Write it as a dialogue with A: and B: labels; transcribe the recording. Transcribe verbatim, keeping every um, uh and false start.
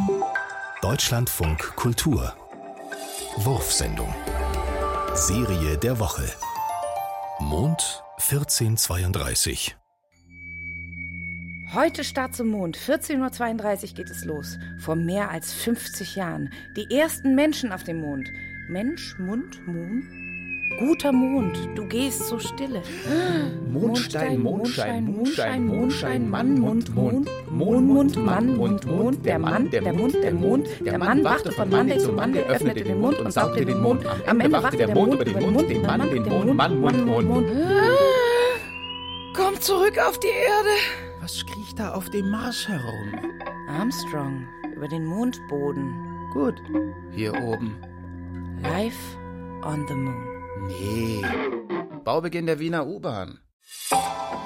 A: Deutschlandfunk Kultur Wurfsendung Serie der Woche Mond vierzehnhundertzweiunddreißig.
B: Heute Start zum Mond, vierzehn Uhr zweiunddreißig geht es los. Vor mehr als fünfzig Jahren. Die ersten Menschen auf dem Mond. Mensch, Mund, Mond. Guter Mond, du gehst so stille.
C: Mondstein, Mondschein, Mondschein, Mondschein,
B: Mann, Mond, Mond, Mond, Mond, Mann, Mond, Mond, der Mann, der Mond, der Mond, der Mann wachte von Monday zu Monday, öffnete den Mund und saugte den Mond. Am Ende wachte der Mond über den Mund, den Mann, den Mond, Mann, Mond, Mond. Komm zurück auf die Erde.
C: Was kriecht da auf dem Mars herum?
B: Armstrong, über den Mondboden.
C: Gut, hier oben.
B: Life on the Moon.
C: Nee, Baubeginn der Wiener U-Bahn.